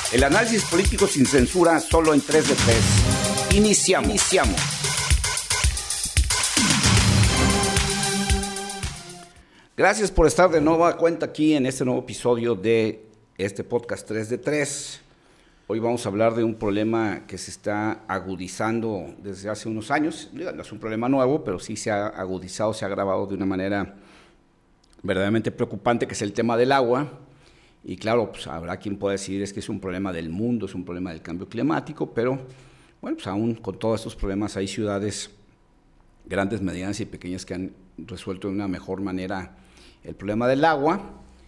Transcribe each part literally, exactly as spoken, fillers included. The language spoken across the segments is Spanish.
El análisis político sin censura, solo en tres de tres. Iniciamos. Iniciamos. Gracias por estar de nueva cuenta aquí en este nuevo episodio de este podcast tres de tres. Hoy vamos a hablar de un problema que se está agudizando desde hace unos años. No es un problema nuevo, pero sí se ha agudizado, se ha agravado de una manera verdaderamente preocupante, que es el tema del agua. Y claro, pues habrá quien pueda decir es que es un problema del mundo, es un problema del cambio climático, pero bueno, pues aún con todos estos problemas hay ciudades grandes, medianas y pequeñas que han resuelto de una mejor manera el problema del agua,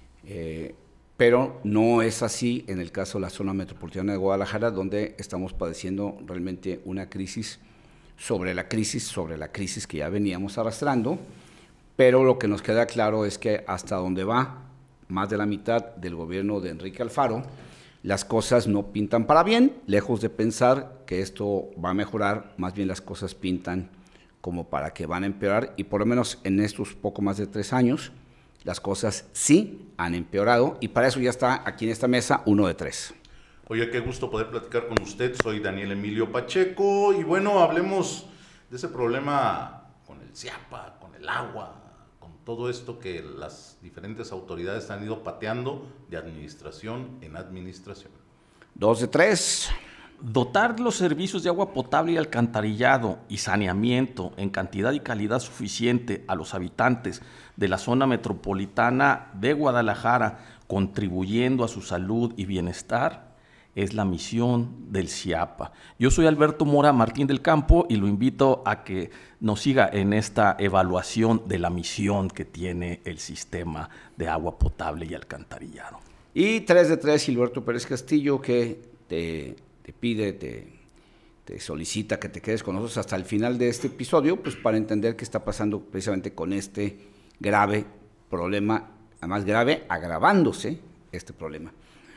eh, pero no es así en el caso de la zona metropolitana de Guadalajara, donde estamos padeciendo realmente una crisis sobre la crisis, sobre la crisis que ya veníamos arrastrando, pero lo que nos queda claro es que hasta donde va más de la mitad del gobierno de Enrique Alfaro, las cosas no pintan para bien, lejos de pensar que esto va a mejorar, más bien las cosas pintan como para que van a empeorar, y por lo menos en estos poco más de tres años, las cosas sí han empeorado, y para eso ya está aquí en esta mesa uno de tres. Oye, qué gusto poder platicar con usted, soy Daniel Emilio Pacheco, y bueno, hablemos de ese problema con el CIAPA, con el agua, todo esto que las diferentes autoridades han ido pateando de administración en administración. Dos de tres. Dotar los servicios de agua potable y alcantarillado y saneamiento en cantidad y calidad suficiente a los habitantes de la zona metropolitana de Guadalajara, contribuyendo a su salud y bienestar, es la misión del CIAPA. Yo soy Alberto Mora Martín del Campo y lo invito a que nos siga en esta evaluación de la misión que tiene el sistema de agua potable y alcantarillado. Y tres de tres, Gilberto Pérez Castillo, que te, te pide, te, te solicita que te quedes con nosotros hasta el final de este episodio, pues para entender qué está pasando precisamente con este grave problema, además grave, agravándose este problema.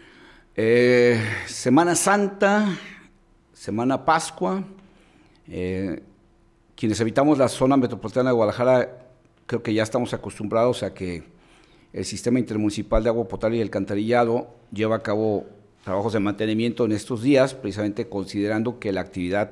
Eh, Semana Santa, Semana Pascua, eh, quienes habitamos la zona metropolitana de Guadalajara, creo que ya estamos acostumbrados a que el sistema intermunicipal de agua potable y alcantarillado lleva a cabo trabajos de mantenimiento en estos días, precisamente considerando que la actividad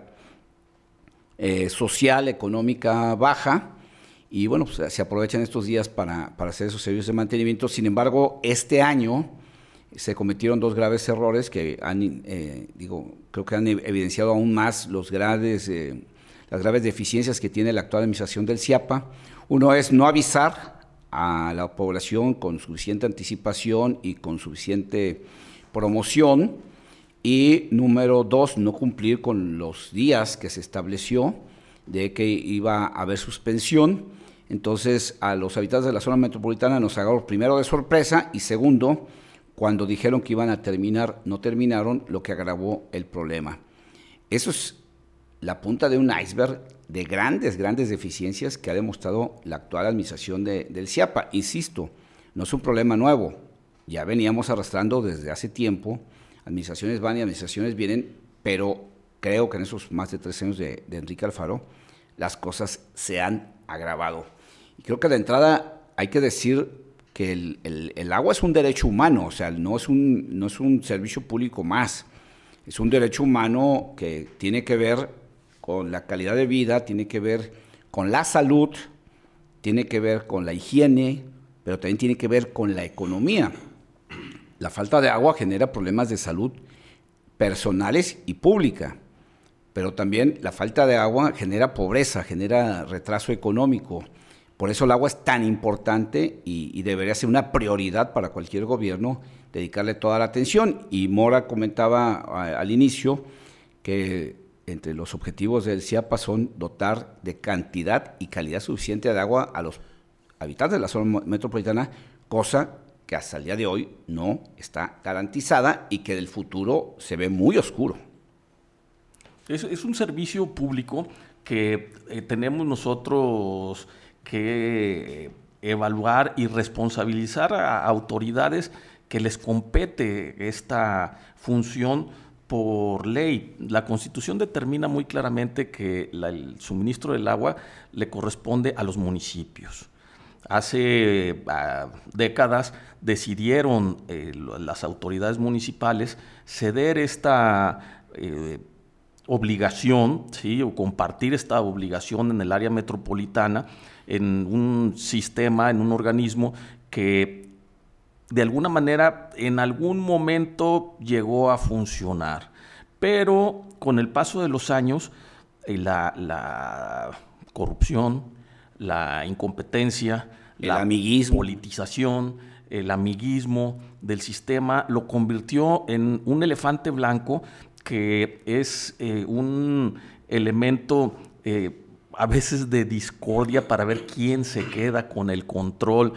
eh, social, económica baja, y bueno, pues se aprovechan estos días para, para hacer esos servicios de mantenimiento. Sin embargo, este año se cometieron dos graves errores que han, eh, digo, creo que han evidenciado aún más los graves, eh, las graves deficiencias que tiene la actual administración del CIAPA. Uno es no avisar a la población con suficiente anticipación y con suficiente promoción, y número dos, no cumplir con los días que se estableció de que iba a haber suspensión. Entonces, a los habitantes de la zona metropolitana nos agarró primero de sorpresa, y segundo, cuando dijeron que iban a terminar, no terminaron, lo que agravó el problema. Eso es la punta de un iceberg de grandes, grandes deficiencias que ha demostrado la actual administración de, del CIAPA. Insisto, no es un problema nuevo, ya veníamos arrastrando desde hace tiempo, administraciones van y administraciones vienen, pero creo que en esos más de tres años de, de Enrique Alfaro, las cosas se han agravado. Y creo que de entrada hay que decir que el, el, el agua es un derecho humano, o sea, no es, un, no es un servicio público más, es un derecho humano que tiene que ver con la calidad de vida, tiene que ver con la salud, tiene que ver con la higiene, pero también tiene que ver con la economía. La falta de agua genera problemas de salud personales y pública, pero también la falta de agua genera pobreza, genera retraso económico. Por eso el agua es tan importante y, y debería ser una prioridad para cualquier gobierno dedicarle toda la atención. Y Mora comentaba a, al inicio que entre los objetivos del CIAPA son dotar de cantidad y calidad suficiente de agua a los habitantes de la zona metropolitana, cosa que hasta el día de hoy no está garantizada y que del futuro se ve muy oscuro. Es, es un servicio público que eh, tenemos nosotros que evaluar y responsabilizar a autoridades que les compete esta función por ley. La Constitución determina muy claramente que la, el suministro del agua le corresponde a los municipios. Hace uh, décadas decidieron eh, las autoridades municipales ceder esta eh, obligación, ¿sí? o compartir esta obligación en el área metropolitana en un sistema, en un organismo que de alguna manera en algún momento llegó a funcionar. Pero con el paso de los años, eh, la, la corrupción, la incompetencia, el la amiguismo. politización, el amiguismo del sistema lo convirtió en un elefante blanco que es eh, un elemento eh, a veces de discordia para ver quién se queda con el control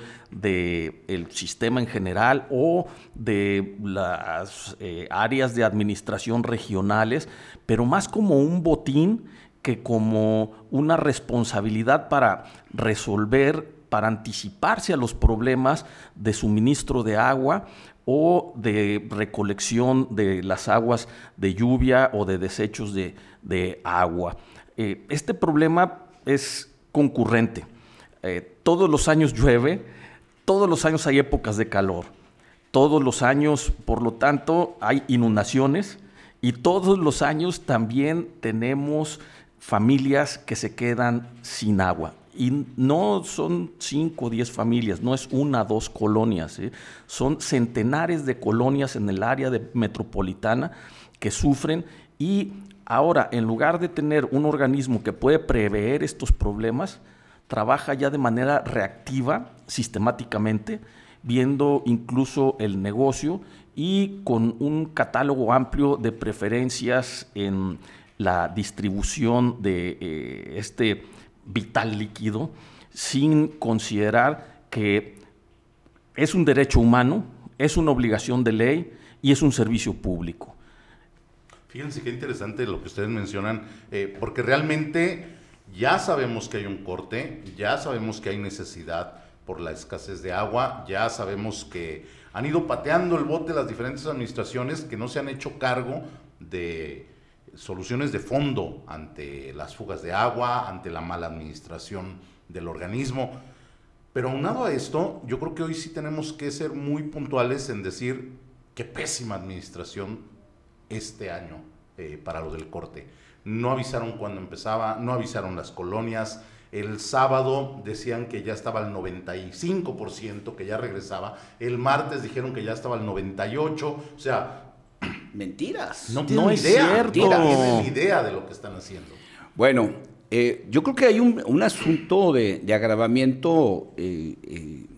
del sistema en general o de las eh, áreas de administración regionales, pero más como un botín que como una responsabilidad para resolver, para anticiparse a los problemas de suministro de agua o de recolección de las aguas de lluvia o de desechos de, de agua. Eh, este problema es concurrente. Eh, todos los años llueve, todos los años hay épocas de calor, todos los años, por lo tanto, hay inundaciones y todos los años también tenemos familias que se quedan sin agua. Y no son cinco o diez familias, no es una o dos colonias, ¿eh? Son centenares de colonias en el área de metropolitana que sufren y ahora, en lugar de tener un organismo que puede prever estos problemas, trabaja ya de manera reactiva, sistemáticamente, viendo incluso el negocio y con un catálogo amplio de preferencias en la distribución de eh, este vital líquido, sin considerar que es un derecho humano, es una obligación de ley y es un servicio público. Fíjense qué interesante lo que ustedes mencionan, eh, porque realmente ya sabemos que hay un corte, ya sabemos que hay necesidad por la escasez de agua, ya sabemos que han ido pateando el bote las diferentes administraciones que no se han hecho cargo de soluciones de fondo ante las fugas de agua, ante la mala administración del organismo. Pero aunado a esto, yo creo que hoy sí tenemos que ser muy puntuales en decir qué pésima administración este año eh, para lo del corte. No avisaron cuándo empezaba, no avisaron las colonias. El sábado decían que ya estaba al noventa y cinco por ciento, que ya regresaba. El martes dijeron que ya estaba al noventa y ocho por ciento. O sea, mentiras. No, No tienen es idea, cierto. No tienen idea de lo que están haciendo. Bueno, eh, yo creo que hay un, un asunto de, de agravamiento eh, eh,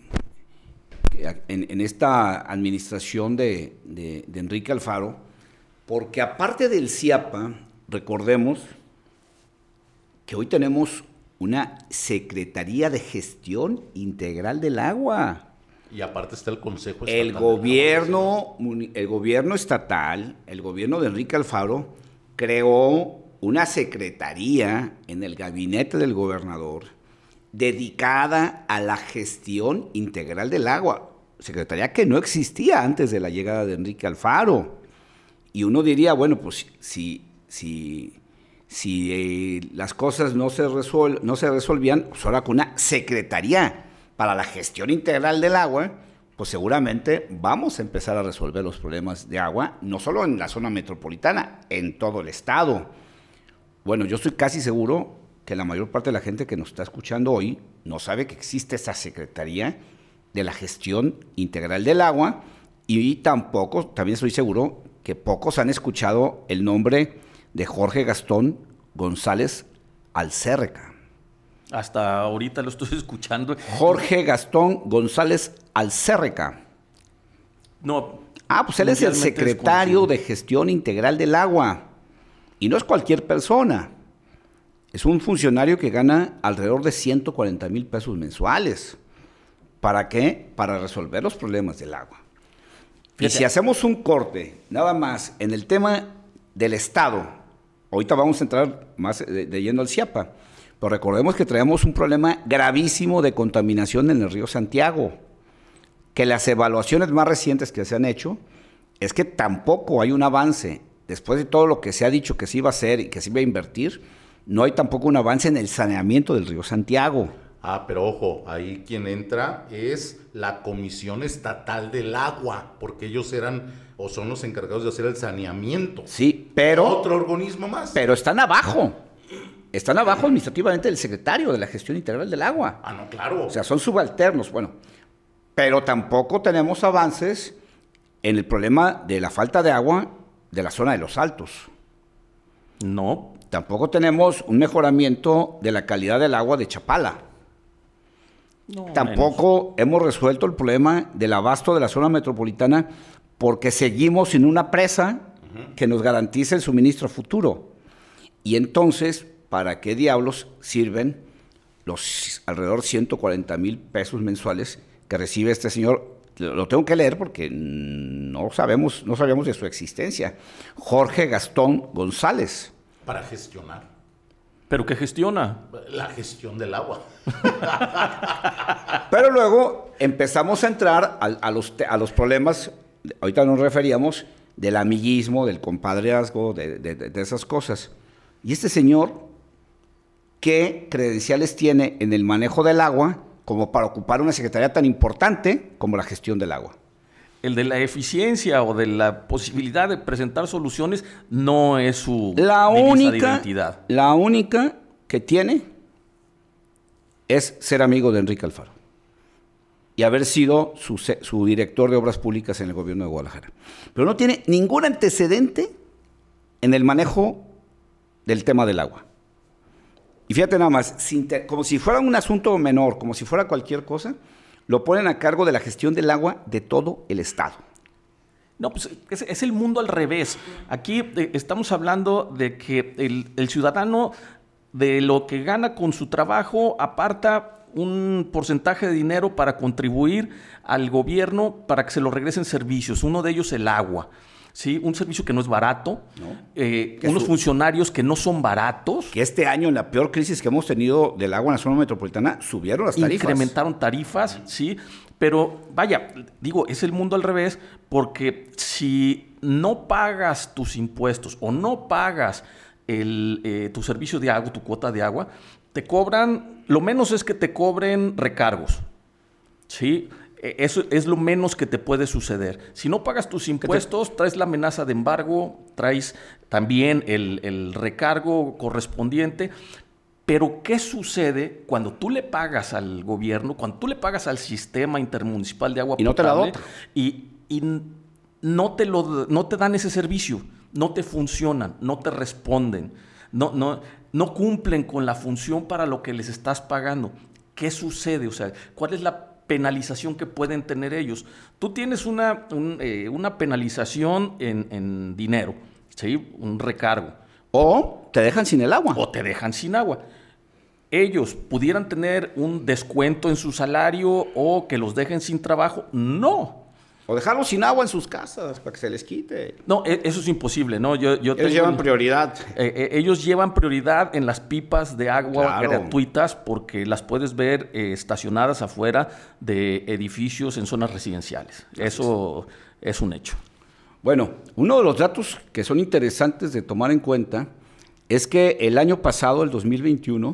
en, en esta administración de, de, de Enrique Alfaro, porque aparte del CIAPA, recordemos que hoy tenemos una Secretaría de Gestión Integral del Agua. Y aparte está el Consejo Estatal. El gobierno, el gobierno estatal, el gobierno de Enrique Alfaro, creó una secretaría en el gabinete del gobernador dedicada a la gestión integral del agua. Secretaría que no existía antes de la llegada de Enrique Alfaro. Y uno diría, bueno, pues si, si, si eh, las cosas no se, resuel, no se resolvían, pues ahora con una secretaría para la gestión integral del agua, pues seguramente vamos a empezar a resolver los problemas de agua, no solo en la zona metropolitana, en todo el estado. Bueno, yo estoy casi seguro que la mayor parte de la gente que nos está escuchando hoy no sabe que existe esa Secretaría de la Gestión Integral del Agua y tampoco, también estoy seguro que pocos han escuchado el nombre de Jorge Gastón González Alcérreca. Hasta ahorita lo estoy escuchando. Jorge Gastón González Alcérreca. No. Ah, pues él es el secretario de Gestión Integral del Agua. Y no es cualquier persona. Es un funcionario que gana alrededor de ciento cuarenta mil pesos mensuales. ¿Para qué? Para resolver los problemas del agua. Fíjate. Y si hacemos un corte, nada más, en el tema del Estado, ahorita vamos a entrar más de, de yendo al CIAPA, pero recordemos que traemos un problema gravísimo de contaminación en el río Santiago, que las evaluaciones más recientes que se han hecho es que tampoco hay un avance. Después de todo lo que se ha dicho que se iba a hacer y que se iba a invertir, no hay tampoco un avance en el saneamiento del río Santiago. Ah, pero ojo, ahí quien entra es la Comisión Estatal del Agua, porque ellos eran o son los encargados de hacer el saneamiento. Sí, pero... Otro organismo más. Pero están abajo. Están abajo administrativamente del secretario de la Gestión Integral del Agua. Ah, no, claro. O sea, son subalternos, bueno. Pero tampoco tenemos avances en el problema de la falta de agua de la zona de los Altos. No. Tampoco tenemos un mejoramiento de la calidad del agua de Chapala. No, Tampoco menos. hemos resuelto el problema del abasto de la zona metropolitana porque seguimos sin una presa uh-huh. que nos garantice el suministro futuro. Y entonces, ¿para qué diablos sirven los alrededor de ciento cuarenta mil pesos mensuales que recibe este señor? Lo tengo que leer porque no sabemos, no sabíamos de su existencia. Jorge Gastón González. Para gestionar. ¿Pero qué gestiona? La gestión del agua. Pero luego empezamos a entrar a, a, los, a los problemas, ahorita nos referíamos, del amiguismo, del compadreazgo, de, de, de esas cosas. Y este señor, ¿qué credenciales tiene en el manejo del agua como para ocupar una secretaría tan importante como la gestión del agua? El de la eficiencia o de la posibilidad de presentar soluciones no es su la divisa única, de identidad. La única que tiene es ser amigo de Enrique Alfaro y haber sido su, su director de obras públicas en el gobierno de Guadalajara. Pero no tiene ningún antecedente en el manejo del tema del agua. Y fíjate nada más, sin te, como si fuera un asunto menor, como si fuera cualquier cosa, lo ponen a cargo de la gestión del agua de todo el Estado. No, pues es, es el mundo al revés. Aquí eh, estamos hablando de que el, el ciudadano de lo que gana con su trabajo aparta un porcentaje de dinero para contribuir al gobierno para que se lo regresen servicios, uno de ellos el agua. Sí, un servicio que no es barato, ¿no? eh, unos su... funcionarios que no son baratos. Que este año, en la peor crisis que hemos tenido del agua en la zona metropolitana, subieron las tarifas. Incrementaron tarifas, sí, pero vaya, digo, es el mundo al revés, porque si no pagas tus impuestos o no pagas el, eh, tu servicio de agua, tu cuota de agua, te cobran, lo menos es que te cobren recargos, ¿sí? Eso es lo menos que te puede suceder. Si no pagas tus impuestos, traes la amenaza de embargo, traes también el, el recargo correspondiente. Pero, ¿qué sucede cuando tú le pagas al gobierno, cuando tú le pagas al sistema intermunicipal de agua y no potable te la y, y no, te lo, no te dan ese servicio, no te funcionan, no te responden, no, no, no cumplen con la función para lo que les estás pagando? ¿Qué sucede? O sea, ¿cuál es la penalización que pueden tener ellos? Tú tienes una, un, eh, una penalización en, en dinero, ¿sí? Un recargo. O te dejan sin el agua. O te dejan sin agua. ¿Ellos pudieran tener un descuento en su salario o que los dejen sin trabajo? No. O dejarlos sin agua en sus casas para que se les quite. No, eso es imposible, ¿no? Yo, yo ellos llevan el, prioridad. Eh, eh, ellos llevan prioridad en las pipas de agua claro. gratuitas porque las puedes ver eh, estacionadas afuera de edificios en zonas residenciales. Eso es. es un hecho. Bueno, uno de los datos que son interesantes de tomar en cuenta es que el año pasado, el dos mil veintiuno,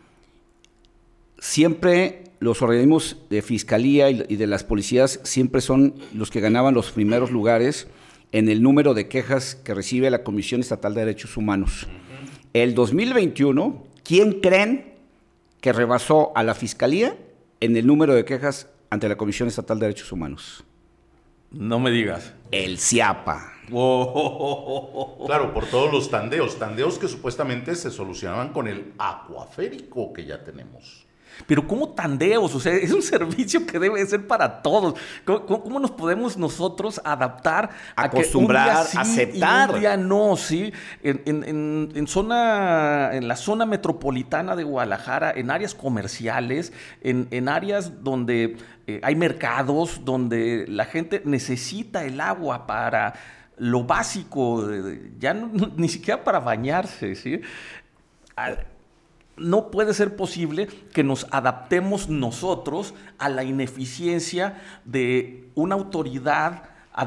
siempre los organismos de fiscalía y de las policías siempre son los que ganaban los primeros lugares en el número de quejas que recibe la Comisión Estatal de Derechos Humanos. Uh-huh. El dos mil veintiuno, ¿quién creen que rebasó a la fiscalía en el número de quejas ante la Comisión Estatal de Derechos Humanos? No me digas. El CIAPA. Oh, oh, oh, oh, oh. Claro, por todos los tandeos, tandeos que supuestamente se solucionaban con el acuaférico que ya tenemos. Pero ¿cómo tandeos? O sea, es un servicio que debe ser para todos. ¿Cómo, cómo nos podemos nosotros adaptar a acostumbrar, que un día sí aceptar? Y un día no, sí. En, en, en, en, zona, en la zona metropolitana de Guadalajara, en áreas comerciales, en, en áreas donde eh, hay mercados, donde la gente necesita el agua para lo básico, ya no, ni siquiera para bañarse, ¿sí? No puede ser posible que nos adaptemos nosotros a la ineficiencia de una autoridad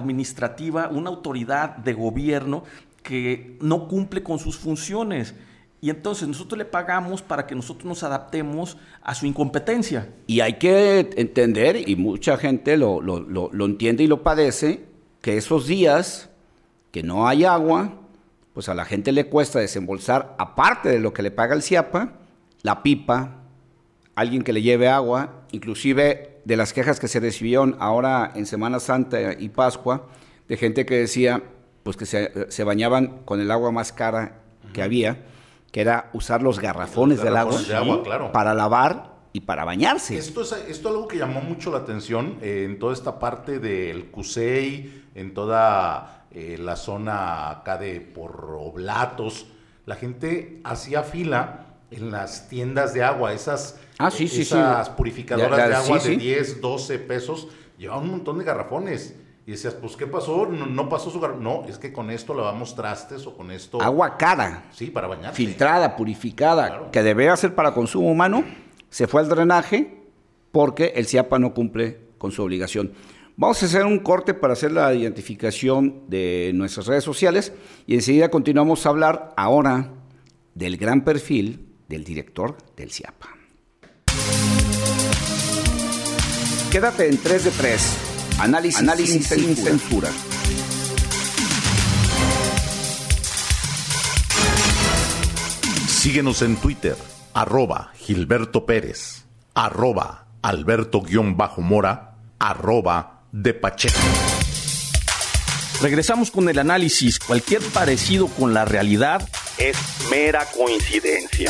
administrativa, una autoridad de gobierno que no cumple con sus funciones. y entonces nosotros le pagamos para que nosotros nos adaptemos a su incompetencia. Y hay que entender, y mucha gente lo, lo, lo, lo entiende y lo padece, que esos días que no hay agua, pues a la gente le cuesta desembolsar, aparte de lo que le paga el CIAPA, la pipa, alguien que le lleve agua, inclusive de las quejas que se recibieron ahora en Semana Santa y Pascua, de gente que decía pues que se, se bañaban con el agua más cara que había, que era usar los garrafones, los garrafones del agua, de agua claro. para lavar y para bañarse. Esto es esto algo que llamó mucho la atención eh, en toda esta parte del Cusey, en toda eh, la zona acá de por Oblatos. La gente hacía fila en las tiendas de agua, esas, ah, sí, sí, esas sí. purificadoras ya, ya, de agua sí, de sí. diez, doce pesos, llevaban un montón de garrafones. Y decías, pues, ¿qué pasó? No, no pasó su garrafón. No, es que con esto lavamos trastes o con esto... Agua cara. Sí, para bañarse. Filtrada, purificada, claro. que debería ser para consumo humano, se fue al drenaje porque el CIAPA no cumple con su obligación. Vamos a hacer un corte para hacer la identificación de nuestras redes sociales y enseguida continuamos a hablar ahora del gran perfil del director del CIAPA. Quédate en tres de tres. Análisis, Análisis sin, sin censura. censura. Síguenos en Twitter, arroba Gilberto Pérez, arroba Alberto-Mora, arroba de Pacheco. Regresamos con el análisis. Cualquier parecido con la realidad es mera coincidencia.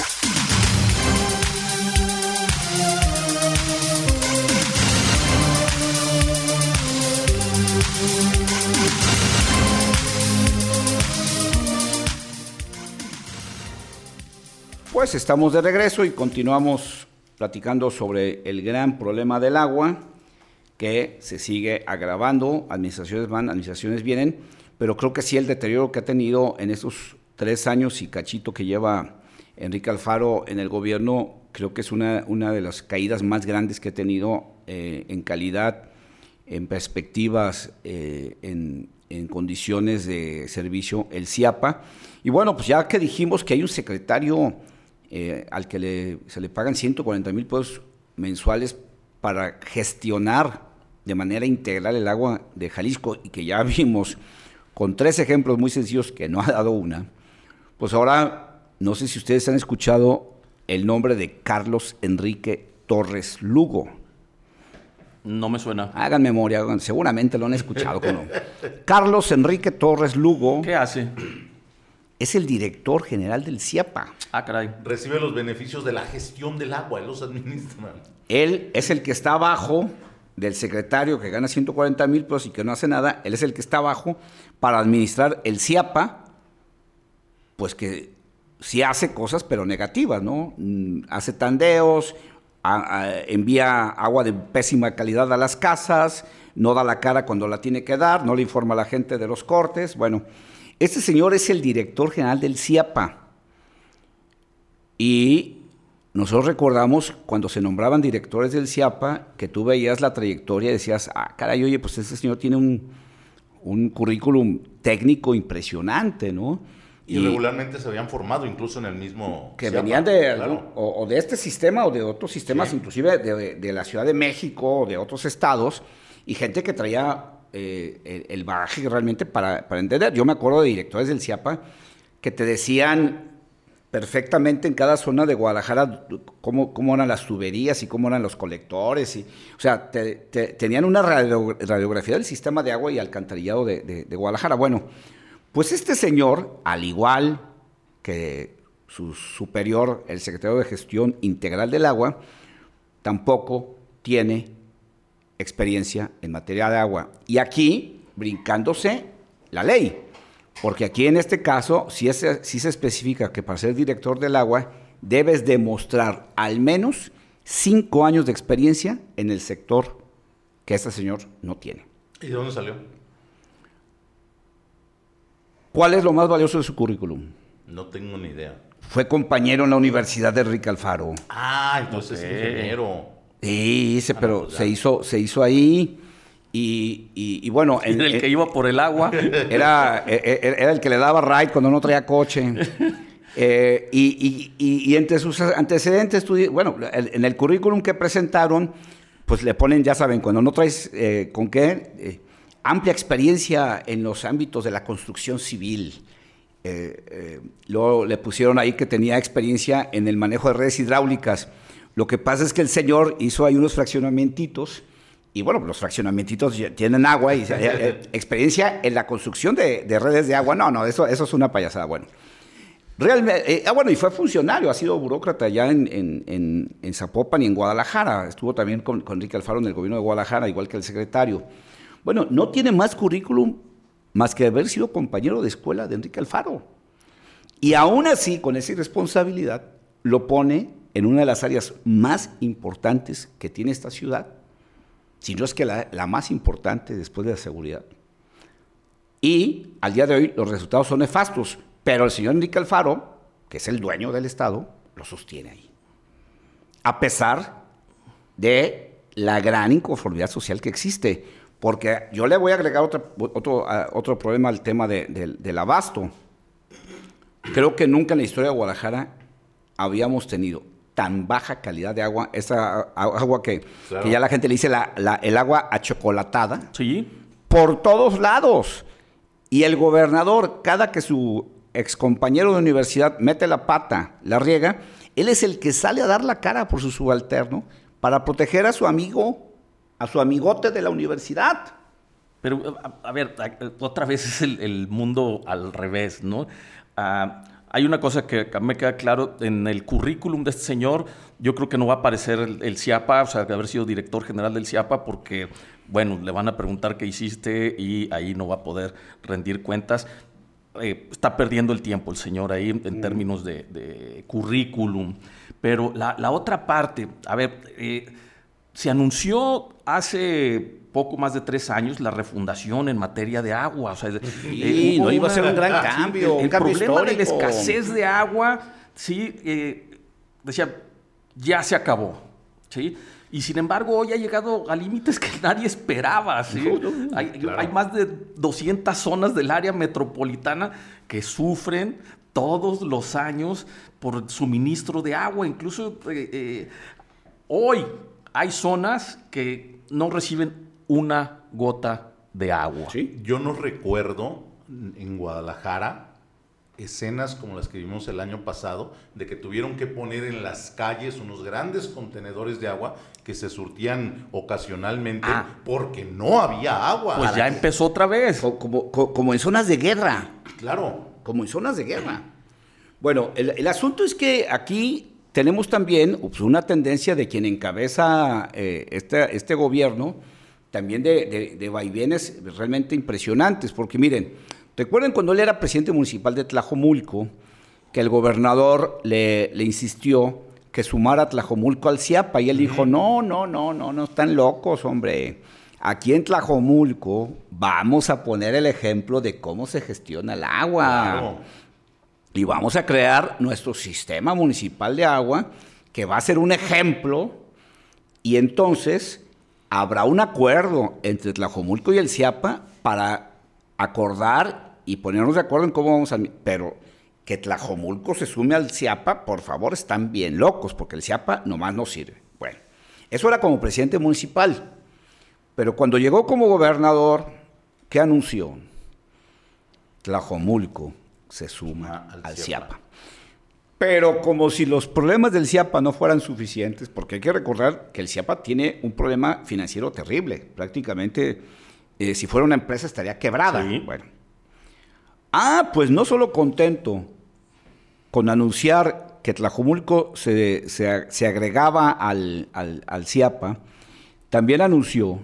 Pues estamos de regreso y continuamos platicando sobre el gran problema del agua que se sigue agravando, administraciones van, administraciones vienen, pero creo que sí el deterioro que ha tenido en estos tres años y cachito que lleva Enrique Alfaro en el gobierno, creo que es una, una de las caídas más grandes que ha tenido eh, en calidad, en perspectivas, eh, en, en condiciones de servicio, el CIAPA. Y bueno, pues ya que dijimos que hay un secretario eh, al que le, se le pagan ciento cuarenta mil pesos mensuales para gestionar de manera integral el agua de Jalisco y que ya vimos con tres ejemplos muy sencillos que no ha dado una, pues ahora no sé si ustedes han escuchado el nombre de Carlos Enrique Torres Lugo. No me suena. Hagan memoria, seguramente lo han escuchado. ¿No? Carlos Enrique Torres Lugo. ¿Qué hace? Es el director general del CIAPA. Ah, caray. Recibe los beneficios de la gestión del agua, él los administra. Él es el que está abajo del secretario que gana ciento cuarenta mil pesos y que no hace nada. Él es el que está abajo para administrar el CIAPA, pues que sí hace cosas, pero negativas, ¿no? Hace tandeos, a, a, envía agua de pésima calidad a las casas, no da la cara cuando la tiene que dar, no le informa a la gente de los cortes. Bueno, este señor es el director general del CIAPA. Y nosotros recordamos cuando se nombraban directores del CIAPA, que tú veías la trayectoria y decías, ah, caray, oye, pues este señor tiene un, un currículum técnico impresionante, ¿no? Y, y regularmente se habían formado incluso en el mismo... Que CIAPA, venían de, claro. o, o de este sistema o de otros sistemas, sí. Inclusive de, de la Ciudad de México o de otros estados, y gente que traía eh, el, el bagaje realmente para, para entender. Yo me acuerdo de directores del CIAPA que te decían perfectamente en cada zona de Guadalajara cómo, cómo eran las tuberías y cómo eran los colectores. Y, o sea, te, te, tenían una radio, radiografía del sistema de agua y alcantarillado de, de, de Guadalajara. Bueno, pues este señor, al igual que su superior, el secretario de Gestión Integral del Agua, tampoco tiene experiencia en materia de agua. Y aquí, brincándose la ley. Porque aquí en este caso sí, es, sí se especifica que para ser director del agua debes demostrar al menos cinco años de experiencia en el sector que este señor no tiene. ¿Y de dónde salió? ¿Cuál es lo más valioso de su currículum? No tengo ni idea. Fue compañero en la Universidad de Enrique Alfaro. Ah, entonces okay. Es ingeniero. Sí, sí, ah, pero pues se hizo, se hizo ahí. Y, y, y bueno... En, el que iba por el agua. Era, era, era el que le daba ride cuando no traía coche. Eh, y, y, y, y entre sus antecedentes, bueno, en el currículum que presentaron, pues le ponen, ya saben, cuando no traes eh, con qué, eh, amplia experiencia en los ámbitos de la construcción civil. Eh, eh, luego le pusieron ahí que tenía experiencia en el manejo de redes hidráulicas. Lo que pasa es que el señor hizo ahí unos fraccionamientos, y bueno, los fraccionamientos tienen agua y eh, experiencia en la construcción de, de redes de agua. No, no, eso, eso es una payasada. Bueno, realmente, eh, ah, bueno, y fue funcionario, ha sido burócrata ya en, en, en, en Zapopan y en Guadalajara. Estuvo también con, con Enrique Alfaro en el gobierno de Guadalajara, igual que el secretario. Bueno, no tiene más currículum más que haber sido compañero de escuela de Enrique Alfaro. Y aún así, con esa irresponsabilidad, lo pone en una de las áreas más importantes que tiene esta ciudad, si no es que la, la más importante después de la seguridad. Y al día de hoy los resultados son nefastos, pero el señor Enrique Alfaro, que es el dueño del Estado, lo sostiene ahí. A pesar de la gran inconformidad social que existe. Porque yo le voy a agregar otro, otro, uh, otro problema al tema de, de, del abasto. Creo que nunca en la historia de Guadalajara habíamos tenido tan baja calidad de agua, esa agua que, claro. que ya la gente le dice la, la, el agua achocolatada, sí. por todos lados. Y el gobernador, cada que su excompañero de universidad mete la pata, la riega, él es el que sale a dar la cara por su subalterno para proteger a su amigo, a su amigote de la universidad. Pero, a, a ver, otra vez es el, el mundo al revés, ¿no? Uh, hay una cosa que me queda claro, en el currículum de este señor, yo creo que no va a aparecer el, el CIAPA, o sea, de haber sido director general del CIAPA, porque, bueno, le van a preguntar qué hiciste y ahí no va a poder rendir cuentas. Eh, está perdiendo el tiempo el señor ahí en mm. términos de, de currículum. Pero la, la otra parte, a ver... Eh, se anunció hace poco más de tres años la refundación en materia de agua. O sea, sí, eh, no iba a ser un gran cambio, el, un cambio problema histórico. de la escasez de agua, sí, eh, decía, ya se acabó, ¿sí? Y sin embargo, hoy ha llegado a límites que nadie esperaba, ¿sí? No, no, no, hay, claro. hay más de doscientas zonas del área metropolitana que sufren todos los años por suministro de agua. Incluso eh, eh, hoy hay zonas que no reciben una gota de agua. Sí, yo no recuerdo en Guadalajara escenas como las que vimos el año pasado, de que tuvieron que poner en las calles unos grandes contenedores de agua que se surtían ocasionalmente ah. porque no había agua. Pues ya que... empezó otra vez. Como, como, como en zonas de guerra. Claro. Como en zonas de guerra. Bueno, el, el asunto es que aquí tenemos también pues, una tendencia de quien encabeza eh, este, este gobierno, también de, de, de vaivenes realmente impresionantes, porque miren, recuerden cuando él era presidente municipal de Tlajomulco, que el gobernador le, le insistió que sumara a Tlajomulco al CIAPA, y él dijo, no, no, no, no, no están locos, hombre. Aquí en Tlajomulco vamos a poner el ejemplo de cómo se gestiona el agua. Claro. Y vamos a crear nuestro sistema municipal de agua, que va a ser un ejemplo, y entonces habrá un acuerdo entre Tlajomulco y el CIAPA para acordar y ponernos de acuerdo en cómo vamos a... Pero que Tlajomulco se sume al CIAPA, por favor, están bien locos, porque el CIAPA nomás no sirve. Bueno, eso era como presidente municipal. Pero cuando llegó como gobernador, ¿qué anunció? Tlajomulco se suma al, al CIAPA. CIAPA. Pero como si los problemas del CIAPA no fueran suficientes, porque hay que recordar que el CIAPA tiene un problema financiero terrible. Prácticamente, eh, si fuera una empresa, estaría quebrada. Sí. Bueno. Ah, pues no solo contento con anunciar que Tlajomulco se, se, se agregaba al, al, al CIAPA, también anunció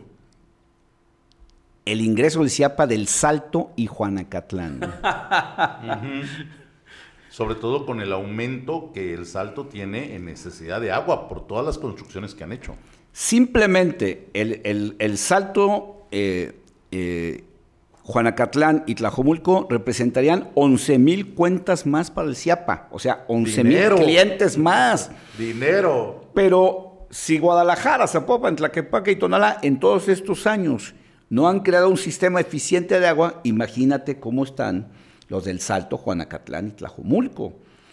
el ingreso del CIAPA del Salto y Juanacatlán. uh-huh. Sobre todo con el aumento que el Salto tiene en necesidad de agua por todas las construcciones que han hecho. Simplemente el, el, el Salto, eh, eh, Juanacatlán y Tlajomulco representarían once mil cuentas más para el CIAPA. O sea, once mil clientes más. Dinero. Pero si Guadalajara, Zapopan, Tlaquepaque y Tonalá en todos estos años no han creado un sistema eficiente de agua, imagínate cómo están los del Salto, Juanacatlán y Tlajomulco.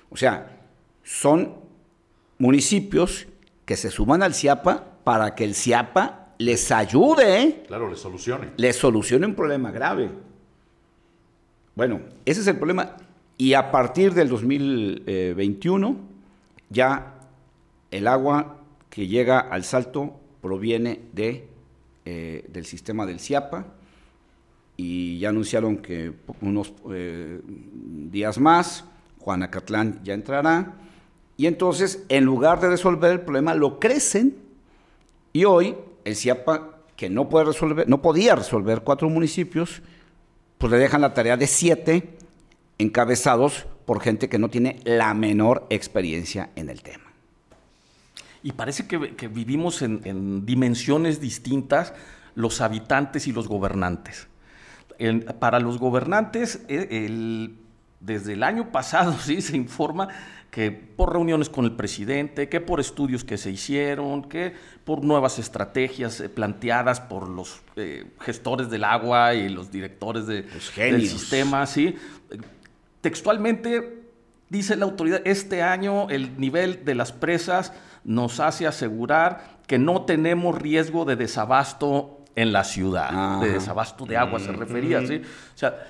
O sea, son municipios que se suman al CIAPA para que el CIAPA les ayude. Claro, les solucione. Les solucione un problema grave. Bueno, ese es el problema. Y a partir del dos mil veintiuno, ya el agua que llega al Salto proviene de, eh, del sistema del CIAPA, y ya anunciaron que unos eh, días más Juanacatlán ya entrará, y entonces en lugar de resolver el problema lo crecen, y hoy el CIAPA, que no puede resolver, no podía resolver cuatro municipios, pues le dejan la tarea de siete, encabezados por gente que no tiene la menor experiencia en el tema. Y parece que, que vivimos en, en dimensiones distintas los habitantes y los gobernantes. El, para los gobernantes, el, el, desde el año pasado sí se informa que por reuniones con el presidente, que por estudios que se hicieron, que por nuevas estrategias planteadas por los eh, gestores del agua y los directores de, los del sistema, ¿sí? Textualmente dice la autoridad, este año el nivel de las presas nos hace asegurar que no tenemos riesgo de desabasto en la ciudad, ah. de desabasto de agua mm-hmm. se refería, ¿sí? O sea,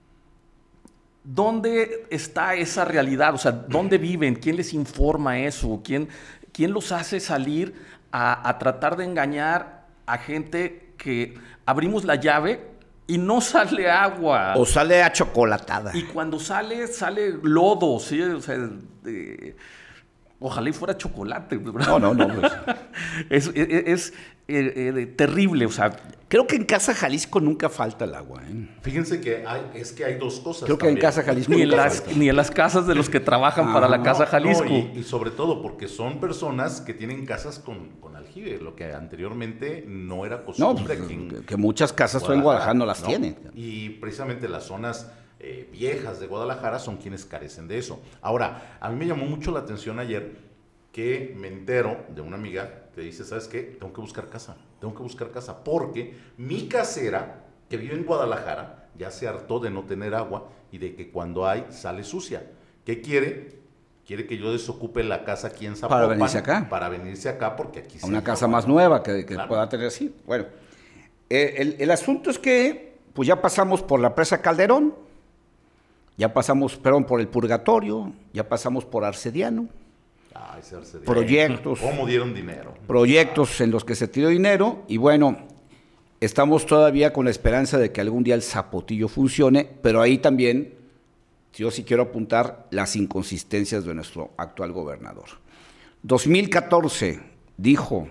¿dónde está esa realidad? O sea, ¿dónde viven? ¿Quién les informa eso? ¿Quién, quién los hace salir a, a tratar de engañar a gente que abrimos la llave y no sale agua? O sale achocolatada. Y cuando sale, sale lodo, ¿sí? O sea, eh, ojalá y fuera chocolate, ¿verdad? No, no, no. Pues. es es, es eh, eh, terrible, o sea. Creo que en Casa Jalisco nunca falta el agua, ¿eh? Fíjense que hay, es que hay dos cosas. Creo que también. en Casa Jalisco ni nunca en las, falta. Ni en las casas de los que trabajan ah, para la Casa Jalisco. No, y, y sobre todo porque son personas que tienen casas con, con aljibe, lo que anteriormente no era costumbre. No, que, en, que muchas casas en Guadalajara no las ¿no? tienen. Y precisamente las zonas eh, viejas de Guadalajara son quienes carecen de eso. Ahora, a mí me llamó mucho la atención ayer que me entero de una amiga que dice, ¿sabes qué? Tengo que buscar casa, tengo que buscar casa, porque mi casera, que vive en Guadalajara, ya se hartó de no tener agua y de que cuando hay, sale sucia. ¿Qué quiere? Quiere que yo desocupe la casa aquí en Zapopan. Para venirse acá. Para venirse acá, porque aquí... A una casa más nueva que, que claro. pueda tener así. Bueno, eh, el, el asunto es que, pues ya pasamos por la presa Calderón, ya pasamos, perdón, por el Purgatorio, ya pasamos por Arcediano. Ah, ese Arcediano. Proyectos. ¿Cómo dieron dinero? Proyectos en los que se tiró dinero y bueno, estamos todavía con la esperanza de que algún día el Zapotillo funcione, pero ahí también yo sí quiero apuntar las inconsistencias de nuestro actual gobernador. dos mil catorce dijo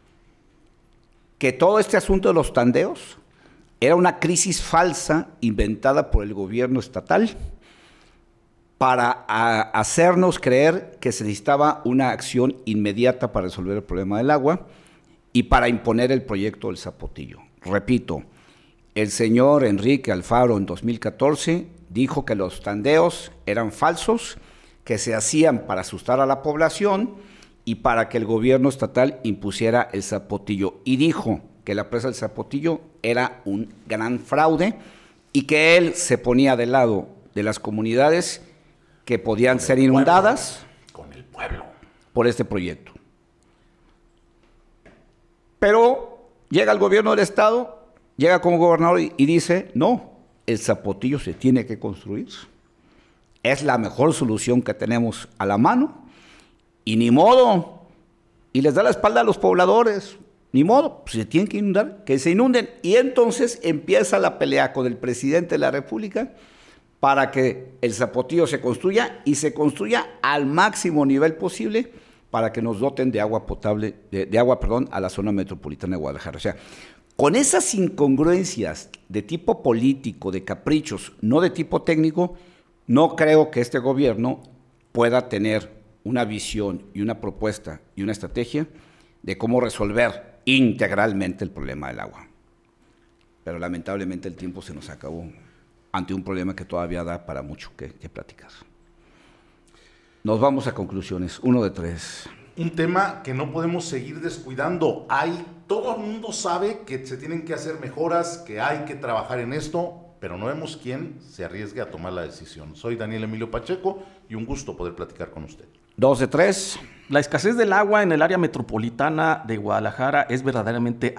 que todo este asunto de los tandeos era una crisis falsa inventada por el gobierno estatal para a, hacernos creer que se necesitaba una acción inmediata para resolver el problema del agua y para imponer el proyecto del Zapotillo. Repito, el señor Enrique Alfaro en dos mil catorce dijo que los tandeos eran falsos, que se hacían para asustar a la población y para que el gobierno estatal impusiera el Zapotillo. Y dijo que la presa del Zapotillo era un gran fraude y que él se ponía del lado de las comunidades que podían ser inundadas con el pueblo por este proyecto. Pero llega el gobierno del estado, llega como gobernador y, y dice, no, el Zapotillo se tiene que construir. Es la mejor solución que tenemos a la mano y ni modo. Y les da la espalda a los pobladores. Ni modo, pues se tienen que inundar, que se inunden. Y entonces empieza la pelea con el presidente de la República para que el Zapotillo se construya y se construya al máximo nivel posible para que nos doten de agua potable, de, de agua, perdón, a la zona metropolitana de Guadalajara. O sea, con esas incongruencias de tipo político, de caprichos, no de tipo técnico, no creo que este gobierno pueda tener una visión y una propuesta y una estrategia de cómo resolver integralmente el problema del agua. Pero lamentablemente el tiempo se nos acabó ante un problema que todavía da para mucho que, que platicar. Nos vamos a conclusiones, uno de tres. Un tema que no podemos seguir descuidando. Hay, todo el mundo sabe que se tienen que hacer mejoras, que hay que trabajar en esto, pero no vemos quién se arriesgue a tomar la decisión. Soy Daniel Emilio Pacheco y un gusto poder platicar con usted. Dos de tres. La escasez del agua en el área metropolitana de Guadalajara es verdaderamente